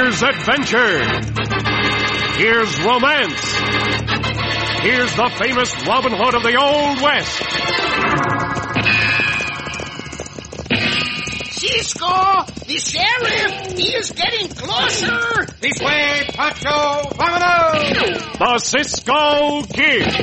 Here's adventure. Here's romance. Here's the famous Robin Hood of the Old West. Cisco, the sheriff, he is getting closer. This way, Pacho, vámonos! The Cisco Kid.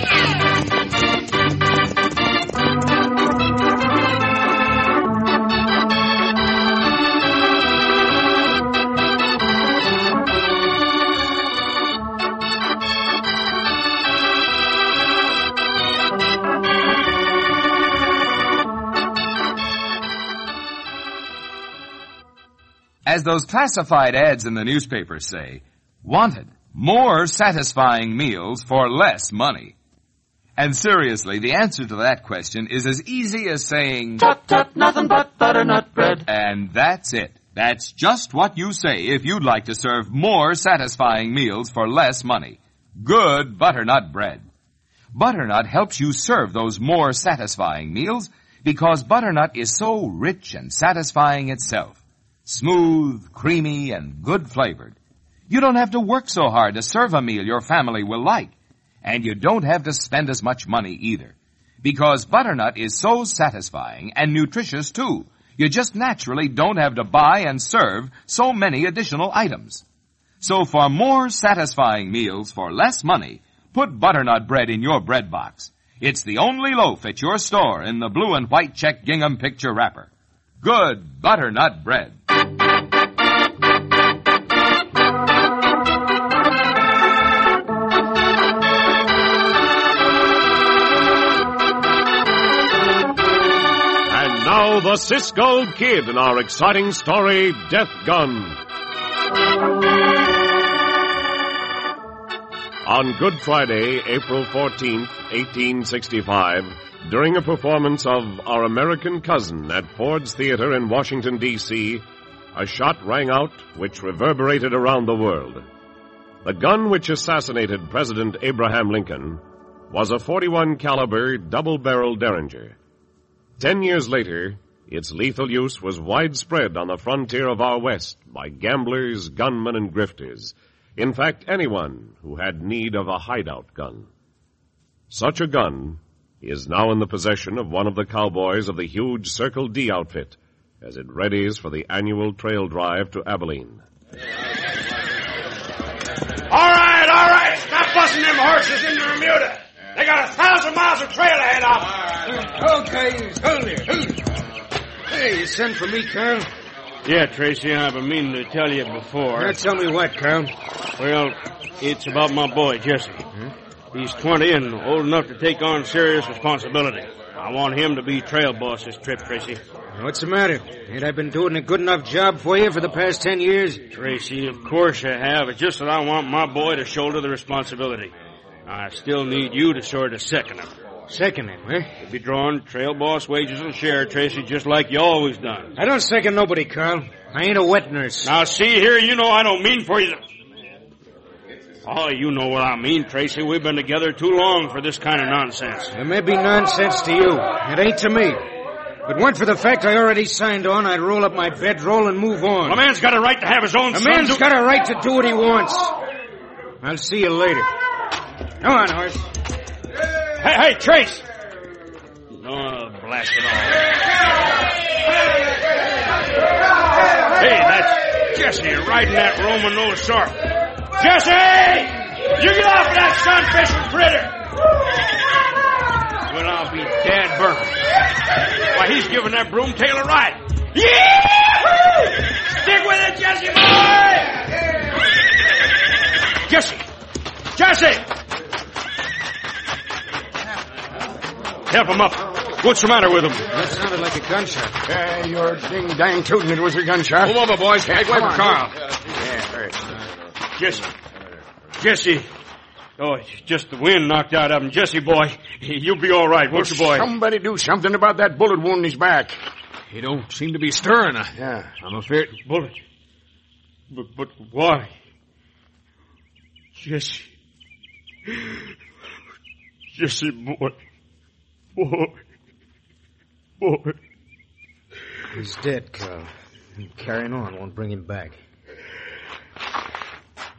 As those classified ads in the newspapers say, wanted, more satisfying meals for less money. And seriously, the answer to that question is as easy as saying, Tut, tut, nothing but butternut bread. And that's it. That's just what you say if you'd like to serve more satisfying meals for less money. Good butternut bread. Butternut helps you serve those more satisfying meals because butternut is so rich and satisfying itself. Smooth, creamy, and good flavored. You don't have to work so hard to serve a meal your family will like. And you don't have to spend as much money either. Because butternut is so satisfying and nutritious too. You just naturally don't have to buy and serve so many additional items. So for more satisfying meals for less money, put butternut bread in your bread box. It's the only loaf at your store in the blue and white check gingham picture wrapper. Good butternut bread. Now the Cisco Kid in our exciting story, Death Gun. On Good Friday, April 14th, 1865, during a performance of Our American Cousin at Ford's Theater in Washington, D.C., a shot rang out which reverberated around the world. The gun which assassinated President Abraham Lincoln was a .41 caliber double-barreled Derringer. 10 years later, its lethal use was widespread on the frontier of our West by gamblers, gunmen, and grifters. In fact, anyone who had need of a hideout gun. Such a gun is now in the possession of one of the cowboys of the huge Circle D outfit as it readies for the annual trail drive to Abilene. All right, stop busting them horses into Bermuda. They got 1,000 miles of trail ahead of them. Okay, hold it. Hey, you sent for me, Carl? Yeah, Tracy, I've been meaning to tell you before. Now tell me what, Carl? Well, it's about my boy, Jesse. He's 20 and old enough to take on serious responsibility. I want him to be trail boss this trip, Tracy. What's the matter? Ain't I been doing a good enough job for you for the past 10 years? Tracy, of course you have. It's just that I want my boy to shoulder the responsibility. I still need you to sort of second him. Second him, eh? You'll be drawing trail boss wages and share, Tracy, just like you always done. I don't second nobody, Carl. I ain't a wet nurse. Now, see here, you know I don't mean for you to... Oh, you know what I mean, Tracy. We've been together too long for this kind of nonsense. It may be nonsense to you. It ain't to me. If it weren't for the fact I already signed on, I'd roll up my bedroll and move on. A man's got a right to have his own son. A man's got a right to do what he wants. I'll see you later. Come on, horse. Hey, Trace! Oh, blast it all. Hey, that's Jesse riding that Roman nose sharp. Jesse! You get off that sun-fishing critter! Well, I'll be dead burnt. Why, he's giving that broomtail a ride. Yeah! Stick with it, Jesse boy! Jesse! Help him up. What's the matter with him? That sounded like a gunshot. You're ding-dang tooting it was a gunshot. Move over, boys. Make way for Carl. Jesse. Oh, it's just the wind knocked out of him. Jesse, boy, you'll be all right, won't you, boy? Somebody do something about that bullet wound in his back. He don't seem to be stirring. I'm afraid. Bullet? But why? Jesse, boy. Boy. He's dead, Carl. Carrying on won't bring him back.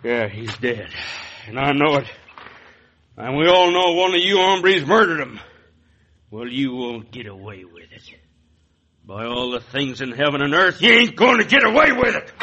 Yeah, he's dead. And I know it. And we all know one of you hombres murdered him. Well, you won't get away with it. By all the things in heaven and earth, you ain't going to get away with it.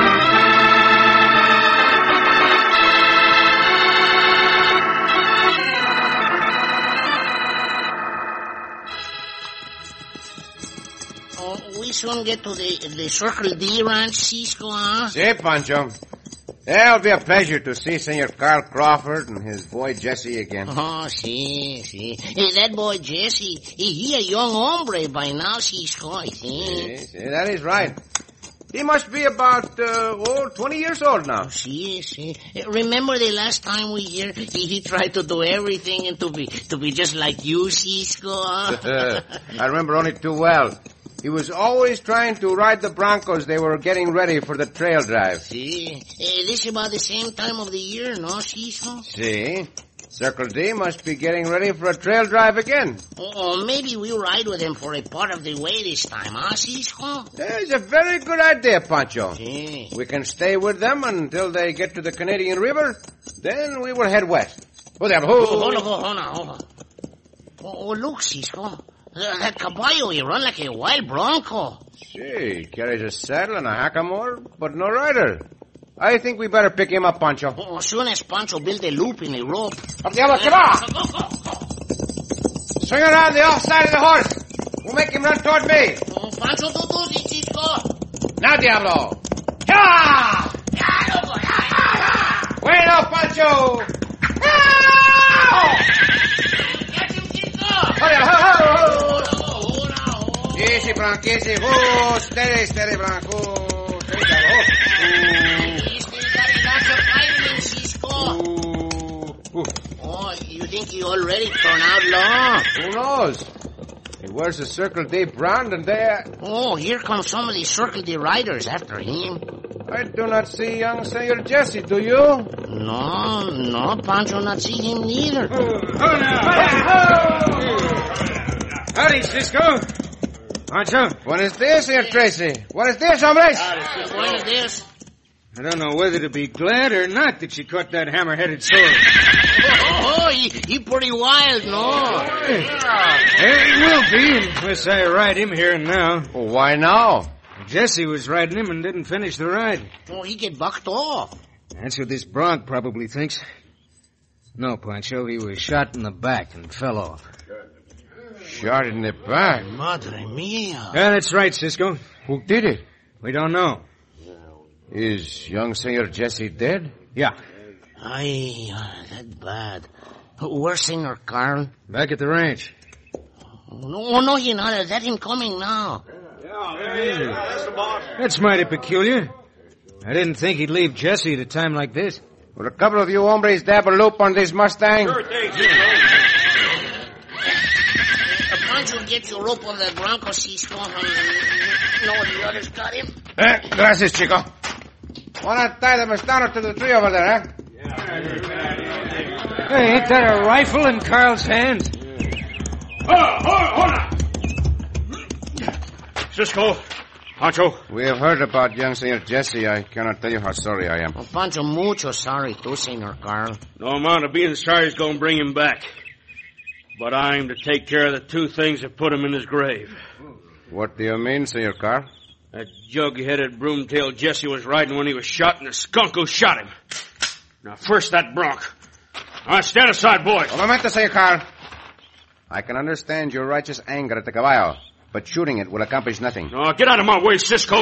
We soon get to the Circle D ranch, Cisco, huh? Si, Pancho. It'll be a pleasure to see Senor Carl Crawford and his boy Jesse again. Oh, see. Hey, that boy Jesse, he a young hombre by now, Cisco, I think. Si, that is right. He must be about, 20 years old now. See. Remember the last time we here, he tried to do everything and to be just like you, Cisco, huh? I remember only too well. He was always trying to ride the Broncos. They were getting ready for the trail drive. See, this is about the same time of the year, no, Cisco? See, Circle D must be getting ready for a trail drive again. Or maybe we'll ride with him for a part of the way this time, huh, Cisco? That's a very good idea, Pancho. See. We can stay with them until they get to the Canadian River. Then we will head west. Hold on. Oh, look, Cisco. That caballo, he run like a wild bronco. See, he carries a saddle and a hackamore, but no rider. I think we better pick him up, Pancho. As soon as Pancho build a loop in a rope. Up the other, Go. Swing around the off side of the horse. We'll make him run toward me. Pancho, do it, Cisco. Now, Diablo. Ya! Wait up, Pancho. Easy, Blanco, easy. Oh, steady, Blanco. He's still got a lot of fighting, Cisco. Oh, you think he already turned out long? Who knows? He wears the Circle D brand and they... Oh, here come some of the Circle D riders after him. I do not see young Senor Jesse, do you? No, Pancho not see him neither. Howdy, Cisco. Pancho? Buenos dias, Senor Tracy. Buenos dias, hombres. Buenos dias. I don't know whether to be glad or not that she caught that hammer-headed sword. Oh, he pretty wild, no? He will be, unless I ride him here and now. Well, why now? Jesse was riding him and didn't finish the ride. Oh, he get bucked off. That's what this bronc probably thinks. No, Pancho, he was shot in the back and fell off. Shot in the back? Madre mia. Yeah, that's right, Cisco. Who did it? We don't know. Is young Senor Jesse dead? Yeah. That bad. Where's Senor Carl? Back at the ranch. No, he not. That's him coming now. That's mighty peculiar. I didn't think he'd leave Jesse at a time like this. Would a couple of you hombres dab a loop on this Mustang? Sure thing, Pancho get your rope on the Bronco, Cisco. No, the others got him. Gracias, Chico. Wanna tie the Mustano to the tree over there, huh? Hey, ain't that a rifle in Carl's hands? Hold on. Cisco, Pancho. We have heard about young Senor Jesse. I cannot tell you how sorry I am. Oh, Pancho, mucho sorry too, Senor Carl. No amount of being sorry is going to bring him back. But I'm to take care of the two things that put him in his grave. What do you mean, Senor Carl? That jug-headed broomtail Jesse was riding when he was shot, and the skunk who shot him. Now, first that bronc. All right, stand aside, boys. Un momento, Senor Carl. I can understand your righteous anger at the caballo, but shooting it will accomplish nothing. No, get out of my way, Cisco.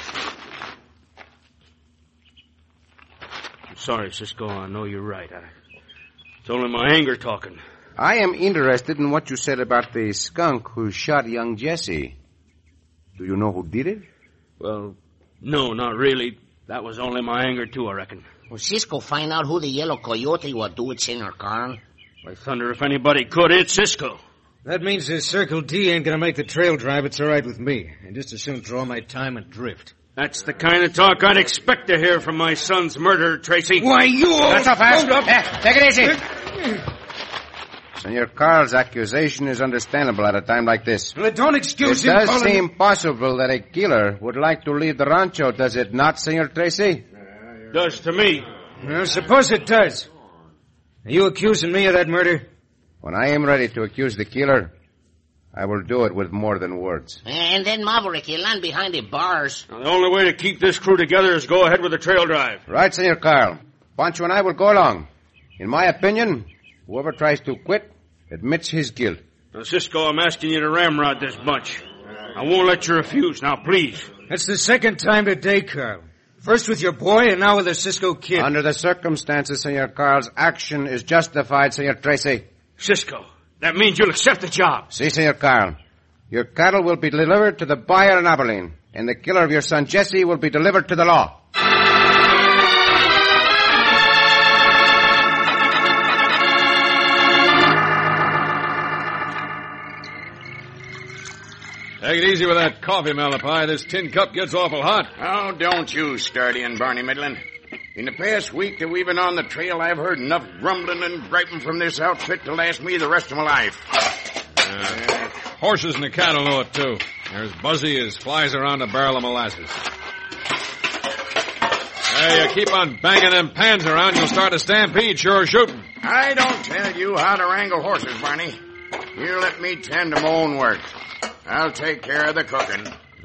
I'm sorry, Cisco. I know you're right. It's only my anger talking. I am interested in what you said about the skunk who shot young Jesse. Do you know who did it? Well, no, not really. That was only my anger, too, I reckon. Well, Cisco find out who the yellow coyote will do with Senor Carl. By thunder, if anybody could, it's Cisco. That means this Circle D ain't gonna make the trail drive. It's all right with me. And just as soon draw my time and drift. That's the kind of talk I'd expect to hear from my son's murderer, Tracy. Why, you all... That's so fast. Hold up. Take it easy. Senor Carl's accusation is understandable at a time like this. Well, don't excuse It him does calling... seem possible that a killer would like to leave the rancho, does it not, Senor Tracy? Does to me. Well, suppose it does. Are you accusing me of that murder? When I am ready to accuse the killer, I will do it with more than words. And then Maverick, he'll land behind the bars. Now, the only way to keep this crew together is go ahead with the trail drive. Right, Senor Carl. Pancho and I will go along. In my opinion, whoever tries to quit admits his guilt. Now, Cisco, I'm asking you to ramrod this bunch. I won't let you refuse. Now, please. That's the second time today, Carl. First with your boy and now with the Cisco kid. Under the circumstances, Senor Carl's action is justified, Senor Tracy. Cisco, that means you'll accept the job. Si, Senor Carl. Your cattle will be delivered to the buyer in Abilene, and the killer of your son Jesse will be delivered to the law. Take it easy with that coffee, Malachi. This tin cup gets awful hot. Oh, don't you start in, Barney Midland. In the past week that we've been on the trail, I've heard enough grumbling and griping from this outfit to last me the rest of my life. Horses and the cattle know it, too. They're as buzzy as flies around a barrel of molasses. Hey, you keep on banging them pans around, you'll start a stampede, sure shooting. I don't tell you how to wrangle horses, Barney. You let me tend to my own work. I'll take care of the cooking.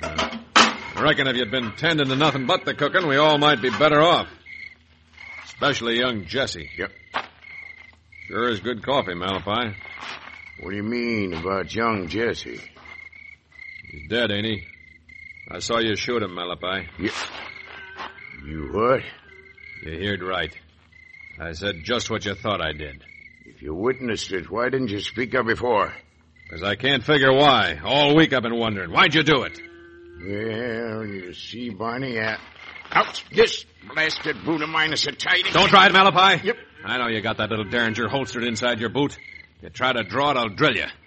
I reckon if you'd been tending to nothing but the cooking, we all might be better off. Especially young Jesse. Yep. Sure is good coffee, Malachi. What do you mean about young Jesse? He's dead, ain't he? I saw you shoot him, Malachi. You what? You heard right. I said just what you thought I did. If you witnessed it, why didn't you speak up before? Because I can't figure why. All week I've been wondering. Why'd you do it? Well, you see, Barney, ouch, this blasted boot of mine is a tight. Don't try it, Malachi. Yep. I know you got that little Derringer holstered inside your boot. If you try to draw it, I'll drill you.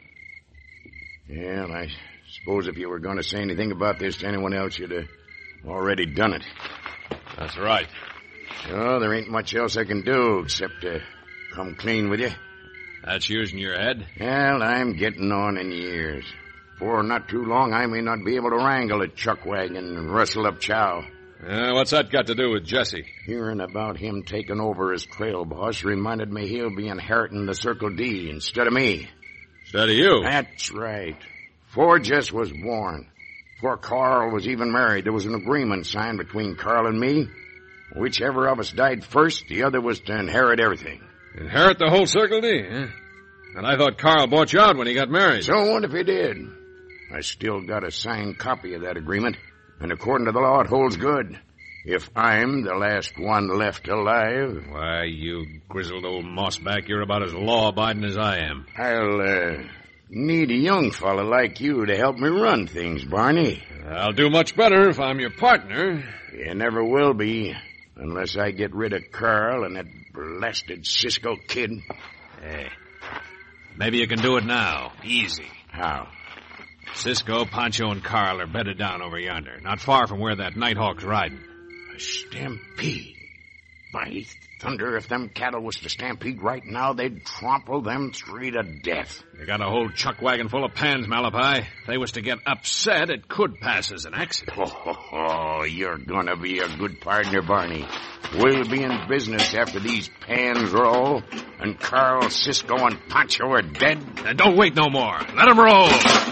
Well, I suppose if you were going to say anything about this to anyone else, you'd have already done it. That's right. Oh, there ain't much else I can do except come clean with you. That's using your head? Well, I'm getting on in years. For not too long, I may not be able to wrangle a chuck wagon and rustle up chow. What's that got to do with Jesse? Hearing about him taking over as trail boss reminded me he'll be inheriting the Circle D instead of me. Instead of you? That's right. Before Jess was born, before Carl was even married, there was an agreement signed between Carl and me. Whichever of us died first, the other was to inherit everything. Inherit the whole Circle D, huh? And I thought Carl bought you out when he got married. So what if he did? I still got a signed copy of that agreement, and according to the law, it holds good. If I'm the last one left alive... Why, you grizzled old mossback, you're about as law-abiding as I am. I'll need a young fella like you to help me run things, Barney. I'll do much better if I'm your partner. You never will be, unless I get rid of Carl and that blasted Cisco kid. Hey, maybe you can do it now. Easy. How? Cisco, Pancho, and Carl are bedded down over yonder, not far from where that Nighthawk's riding. A stampede? By thunder, if them cattle was to stampede right now, they'd trample them three to death. They got a whole chuck wagon full of pans, Malachi. If they was to get upset, it could pass as an accident. Oh, you're gonna be a good partner, Barney. We'll be in business after these pans roll, and Carl, Cisco, and Pancho are dead. And don't wait no more. Let them roll.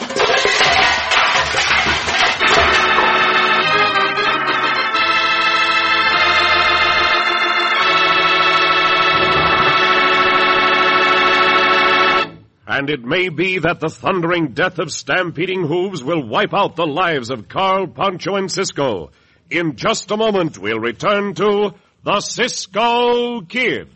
And it may be that the thundering death of stampeding hooves will wipe out the lives of Carl, Pancho, and Cisco. In just a moment, we'll return to the Cisco Kid.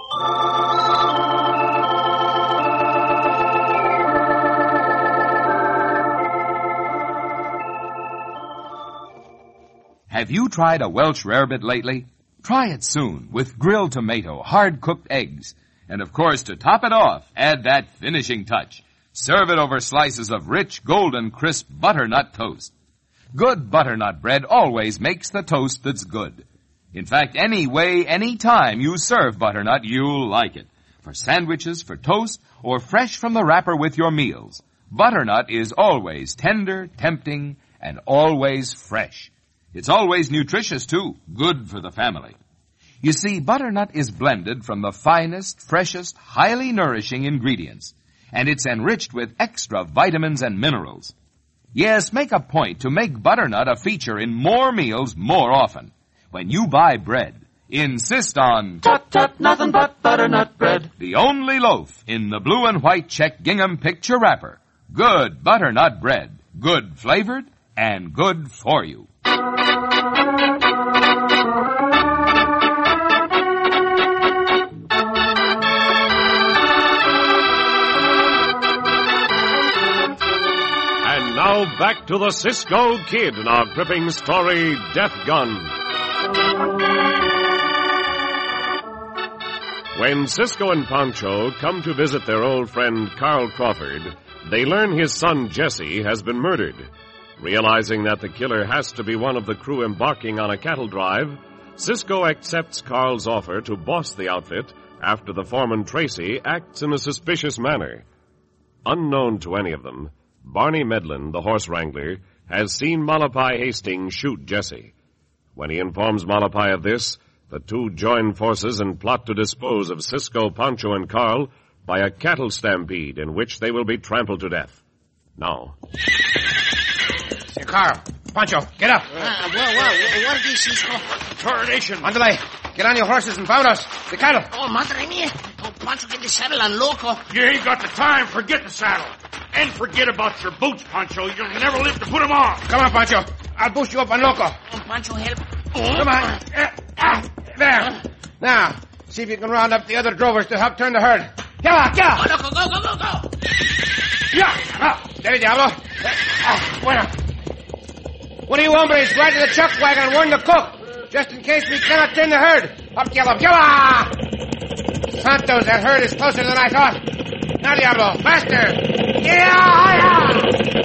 Have you tried a Welsh rarebit lately? Try it soon with grilled tomato, hard-cooked eggs. And, of course, to top it off, add that finishing touch. Serve it over slices of rich, golden, crisp butternut toast. Good butternut bread always makes the toast that's good. In fact, any way, any time you serve butternut, you'll like it. For sandwiches, for toast, or fresh from the wrapper with your meals. Butternut is always tender, tempting, and always fresh. It's always nutritious, too. Good for the family. You see, butternut is blended from the finest, freshest, highly nourishing ingredients, and it's enriched with extra vitamins and minerals. Yes, make a point to make butternut a feature in more meals more often. When you buy bread, insist on Tut, tut, nothing but butternut bread. the only loaf in the blue and white check gingham picture wrapper. Good butternut bread. Good flavored and good for you. And now back to the Cisco Kid in our gripping story, Death Gun. When Cisco and Pancho come to visit their old friend Carl Crawford, they learn his son Jesse has been murdered. Realizing that the killer has to be one of the crew embarking on a cattle drive, Cisco accepts Carl's offer to boss the outfit after the foreman Tracy acts in a suspicious manner. Unknown to any of them, Barney Medlin, the horse wrangler, has seen Malapai Hastings shoot Jesse. When he informs Malapai of this, the two join forces and plot to dispose of Cisco, Pancho, and Carl by a cattle stampede in which they will be trampled to death. Now. Say, Carl, Pancho, get up. What is this, Cisco? Coronation. Andale, get on your horses and bound us. The cattle. Oh, madre mia. Oh, Pancho, get the saddle and loco. You ain't got the time. Forget the saddle. And forget about your boots, Pancho. You'll never live to put them on. Come on, Pancho. I'll boost you up on loco. Oh, Pancho, help. Come on. There. Now, see if you can round up the other drovers to help turn the herd. Get Oh, loco, go. Yeah. There you Diablo. Bueno. One of you hombres ride to the chuck wagon and warn the cook, just in case we cannot turn the herd. Up, Diablo. Santos, that herd is closer than I thought. Now, Diablo, faster. Yeah.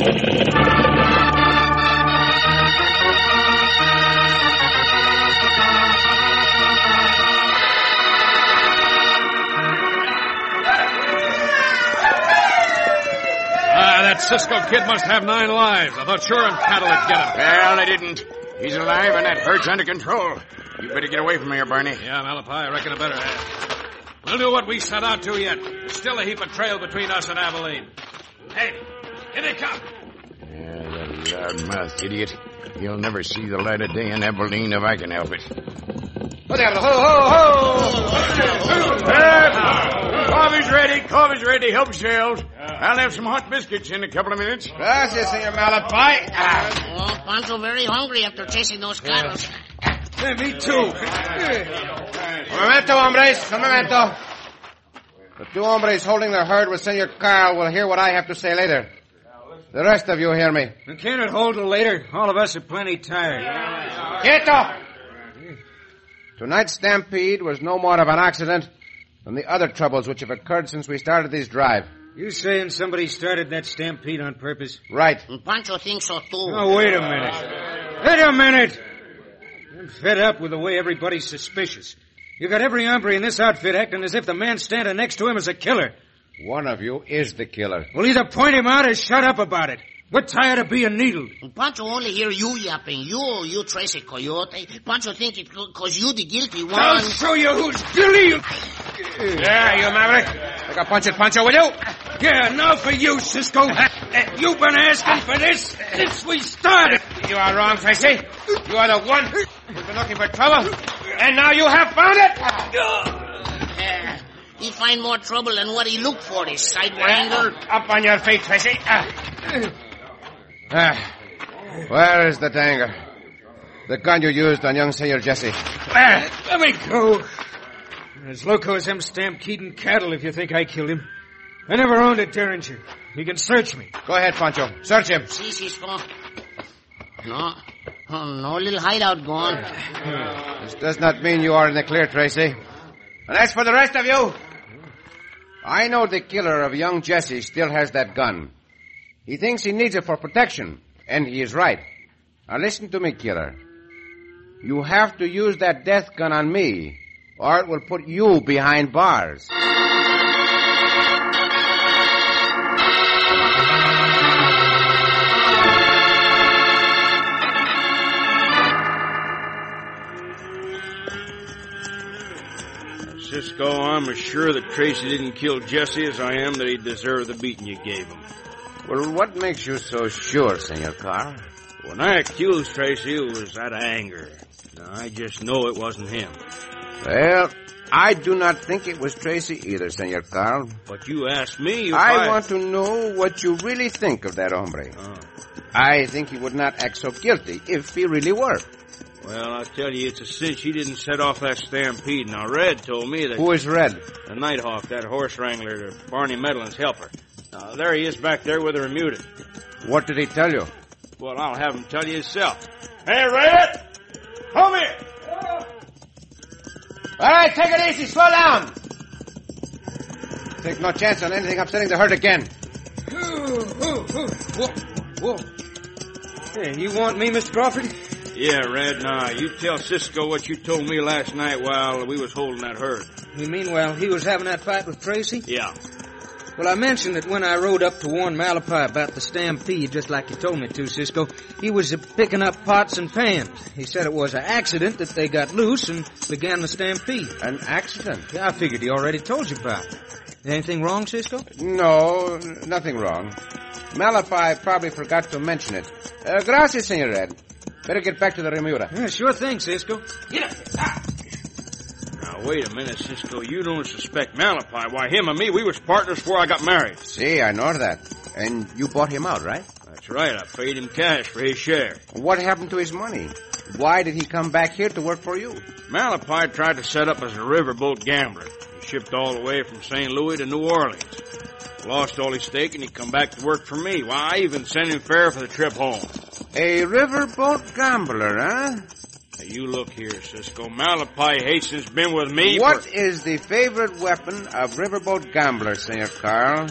That Cisco Kid must have 9 lives. I thought sure cattle would get him. Well, they didn't. He's alive and that herd's under control. You better get away from here, Barney. Yeah, Malapai, I reckon I better. We'll do what we set out to yet. There's still a heap of trail between us and Abilene. Hey, here they come. Yeah, that loud-mouthed idiot. He'll never see the light of day in Abilene if I can help it. Ho, Diablo. Ho. Coffee's ready. Help yourselves. I'll have some hot biscuits in a couple of minutes. Gracias, Senor Malapai. Oh, Pancho very hungry after chasing those cattle. Me too. Un momento. The two hombres holding the herd with Senor Carl will hear what I have to say later. The rest of you hear me. And can't it hold till later? All of us are plenty tired. Quieto! Tonight's stampede was no more of an accident than the other troubles which have occurred since we started this drive. You saying somebody started that stampede on purpose? Right. Pancho thinks so, too. Oh, wait a minute. I'm fed up with the way everybody's suspicious. You got every hombre in this outfit acting as if the man standing next to him is a killer. One of you is the killer. Well, either point him out or shut up about it. We're tired of being needled. Pancho only hear you yapping. You Tracy Coyote. Pancho think it because you the guilty one. I'll show you who's guilty. Yeah, you maverick. Take a punch at Pancho, will you? Yeah, now for you, Cisco. You've been asking for this since we started. You are wrong, Tracy. You are the one who's been looking for trouble. And now you have found it. He find more trouble than what he looked for, this sidewinder. Up on your feet, Tracy. Where is the danger? The gun you used on young Senor Jesse. Let me go. As loco as them stampeding cattle if you think I killed him. I never owned a Derringer. You can search me. Go ahead, Pancho. Search him. See, Cisco. No. No little hideout gone. This does not mean you are in the clear, Tracy. And as for the rest of you, I know the killer of young Jesse still has that gun. He thinks he needs it for protection, and he is right. Now listen to me, killer. You have to use that death gun on me, or it will put you behind bars. Cisco, I'm as sure that Tracy didn't kill Jesse as I am that he deserved the beating you gave him. Well, what makes you so sure, Senor Carl? When I accused Tracy, it was out of anger. Now, I just know it wasn't him. Well, I do not think it was Tracy either, Senor Carl. But you asked me if I want to know what you really think of that hombre. I think he would not act so guilty if he really were. Well, I tell you, it's a cinch he didn't set off that stampede. Now, Red told me that... Who is Red? The Nighthawk, that horse wrangler, Barney Medlin's helper. Now, there he is back there with the remuda. What did he tell you? Well, I'll have him tell you himself. Hey, Red! Come here! All right, take it easy. Slow down. Take no chance on anything upsetting the herd again. Whoa. Hey, you want me, Mr. Crawford? Yeah, Red. Now, you tell Cisco what you told me last night while we was holding that herd. You mean while he was having that fight with Tracy? Yeah. Well, I mentioned that when I rode up to warn Malachi about the stampede, just like you told me to, Cisco, he was picking up pots and pans. He said it was an accident that they got loose and began the stampede. An accident? Yeah, I figured he already told you about it. Anything wrong, Cisco? No, nothing wrong. Malachi probably forgot to mention it. Gracias, Senor Red. Better get back to the remuda. Yeah, sure thing, Cisco. Get up. Now, wait a minute, Cisco. You don't suspect Malachi. Why, him and me, we was partners before I got married. See, I know that. And you bought him out, right? That's right. I paid him cash for his share. What happened to his money? Why did he come back here to work for you? Malachi tried to set up as a riverboat gambler. He shipped all the way from St. Louis to New Orleans. Lost all his stake, and he come back to work for me. Why, I even sent him fare for the trip home. A riverboat gambler, huh? Now, you look here, Cisco. Malachi Hastings been with me What is the favorite weapon of riverboat gamblers, Senor Carl?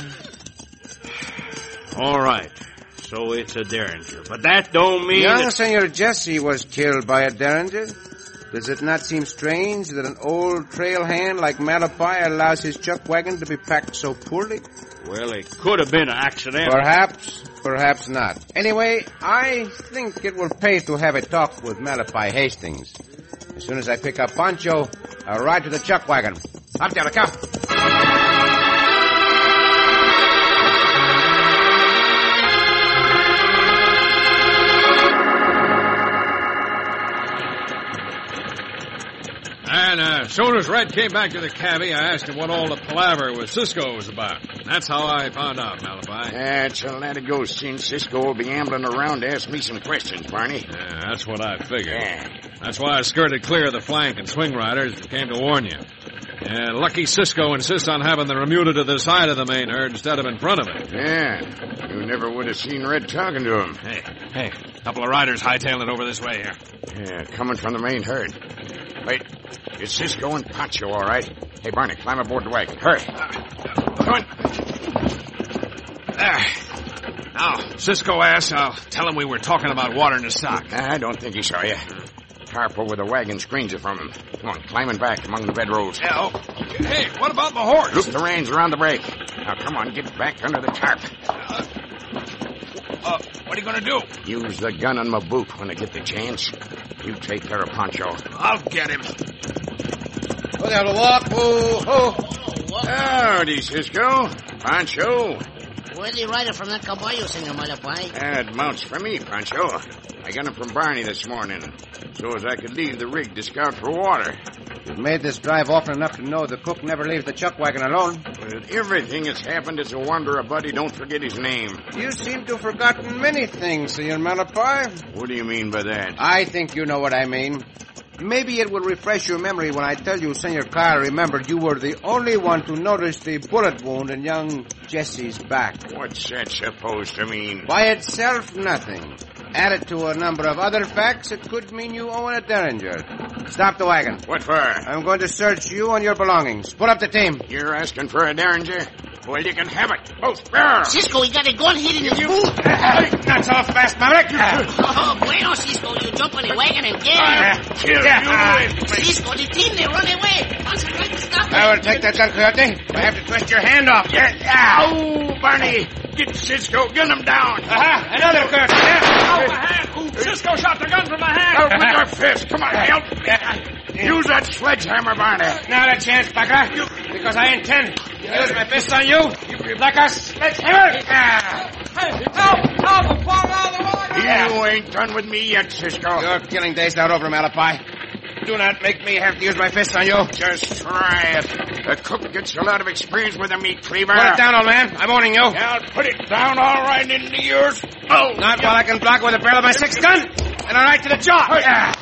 All right. So it's a derringer. But that don't mean Young Senor Jesse was killed by a derringer. Does it not seem strange that an old trail hand like Malachi allows his chuck wagon to be packed so poorly? Well, it could have been an accident. Perhaps not. Anyway, I think it will pay to have a talk with Malachi Hastings. As soon as I pick up Pancho, I'll ride to the chuck wagon. Up there, come. And as soon as Red came back to the cabbie, I asked him what all the palaver with Cisco was about. That's how I found out, Malachi. So let it go, since Cisco will be ambling around to ask me some questions, Barney. Yeah, that's what I figured. Yeah. That's why I skirted clear of the flank and swing riders that came to warn you. And lucky Cisco insists on having the remuda to the side of the main herd instead of in front of it. Yeah, you never would have seen Red talking to him. Hey, couple of riders hightailing it over this way here. Yeah, coming from the main herd. Wait, it's Cisco and Pancho, all right? Hey, Barney, climb aboard the wagon. Hurry. Come on. There. Now, Cisco asks, I'll tell him we were talking about watering the stock. I don't think he saw you. Tarp over the wagon screens it from him. Come on, climbing back among the bedrolls. Yeah, okay. Hey, what about my horse? Loop the reins around the brake. Now, come on, get back under the tarp. What are you going to do? Use the gun on my boot when I get the chance. You take care of Pancho. I'll get him. Oh, there, walk. Oh. Howdy, Cisco. Pancho. Where'd he ride it from that caballo, Senor Malachi? That mounts for me, Pancho. I got him from Barney this morning, so as I could leave the rig to scout for water. You've made this drive often enough to know the cook never leaves the chuck wagon alone. With everything that's happened, it's a wonder a buddy don't forget his name. You seem to have forgotten many things, Senor Malachi. What do you mean by that? I think you know what I mean. Maybe it will refresh your memory when I tell you Senor Carl remembered you were the only one to notice the bullet wound in young Jesse's back. What's that supposed to mean? By itself, nothing. Added to a number of other facts, it could mean you own a derringer. Stop the wagon. What for? I'm going to search you and your belongings. Put up the team. You're asking for a derringer? Well, you can have it. Both. Cisco, he got a gun hidden in his boot. That's off fast, Maverick. Oh, bueno, Cisco, you jump on the wagon and get him. Kill you. Cisco, the team, they run away. Once I try to stop I will take that gun, Coyote. I have to twist your hand off. Oh, Barney. Get Cisco. Gun him down. Aha, another Coyote. My hand! Cisco shot the gun from my hand! With your fist. Come on, help. Use that sledgehammer, Barney. Not a chance, Bucker. Because I intend to use my fist on you. Like a sledgehammer. Help! I'm falling out of the water! You ain't done with me yet, Cisco. Your killing day's not over, Malachi. Do not make me have to use my fist on you. Just try it. The cook gets a lot of experience with a meat cleaver. Put it down, old man. I'm owning you. I'll put it down all right into yours. Oh, Not while I can block with the barrel of my 6 gun. And a right to the jaw.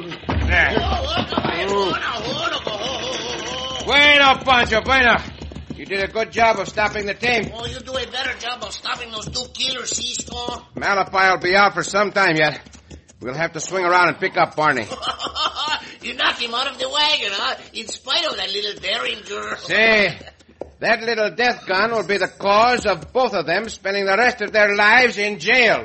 Bueno, Pancho, bueno. You did a good job of stopping the team. Oh, you do a better job of stopping those 2 killers, Cisco. Malachi will be out for some time yet. We'll have to swing around and pick up Barney. You knocked him out of the wagon, huh? In spite of that little Derringer. Say, that little death gun will be the cause of both of them spending the rest of their lives in jail.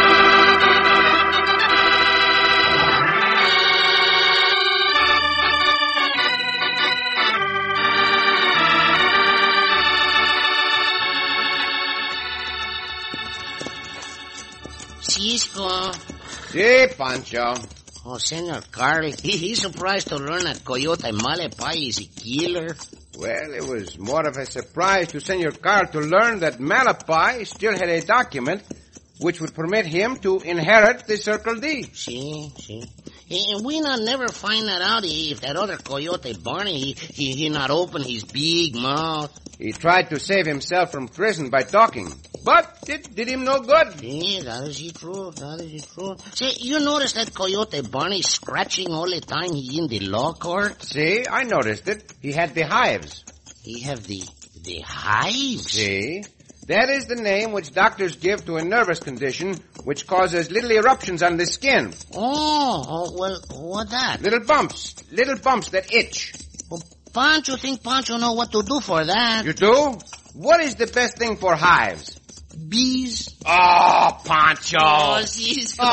Cisco. Si, Pancho. Oh, Senor Carl, he's surprised to learn that Coyote Malachi is a killer. Well, it was more of a surprise to Senor Carl to learn that Malachi still had a document which would permit him to inherit the Circle D. See. And we not never find that out if that other Coyote Barney, he not open his big mouth. He tried to save himself from prison by talking, but it did him no good. Yeah, that is the truth. Say, you notice that Coyote Barney scratching all the time he in the law court? See, I noticed it. He had the hives. He have the hives? See? That is the name which doctors give to a nervous condition which causes little eruptions on the skin. Oh, well, what that? Little bumps that itch. Well, Pancho think Pancho know what to do for that. You do? What is the best thing for hives? Bees. Oh, Pancho. Oh, Cisco.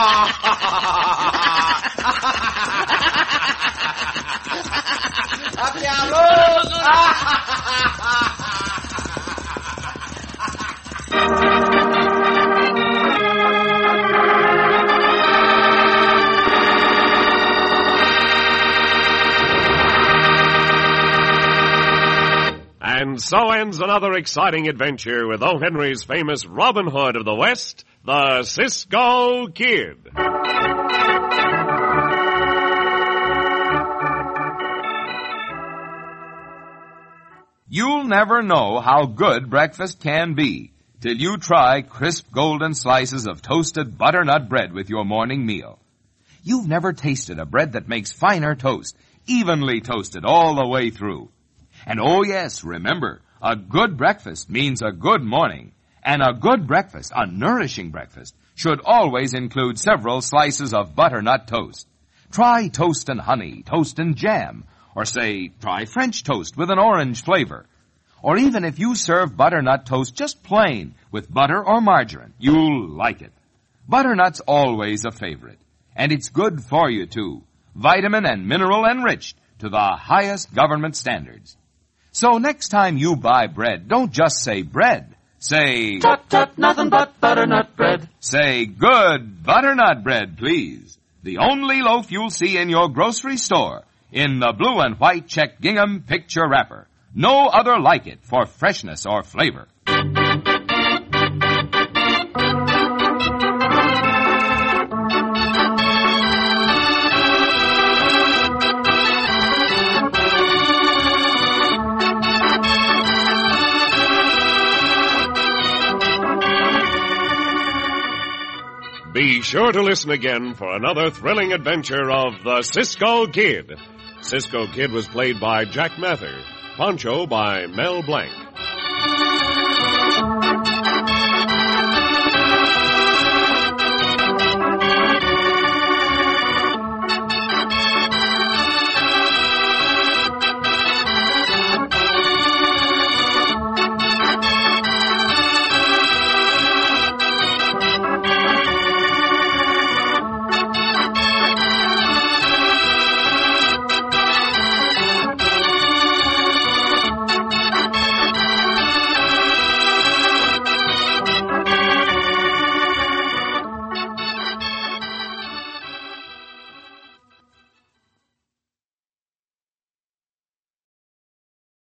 And so ends another exciting adventure with O. Henry's famous Robin Hood of the West, the Cisco Kid. You'll never know how good breakfast can be till you try crisp golden slices of toasted butternut bread with your morning meal. You've never tasted a bread that makes finer toast, evenly toasted all the way through. And oh yes, remember, a good breakfast means a good morning. And a good breakfast, a nourishing breakfast, should always include several slices of butternut toast. Try toast and honey, toast and jam, or say, try French toast with an orange flavor. Or even if you serve butternut toast just plain, with butter or margarine, you'll like it. Butternut's always a favorite. And it's good for you, too. Vitamin and mineral enriched to the highest government standards. So next time you buy bread, don't just say bread. Say, Tut, tut, nothing but butternut bread. Say good butternut bread, please. The only loaf you'll see in your grocery store in the blue and white check gingham picture wrapper. No other like it for freshness or flavor. Be sure to listen again for another thrilling adventure of the Cisco Kid. Cisco Kid was played by Jack Mather, Pancho by Mel Blanc.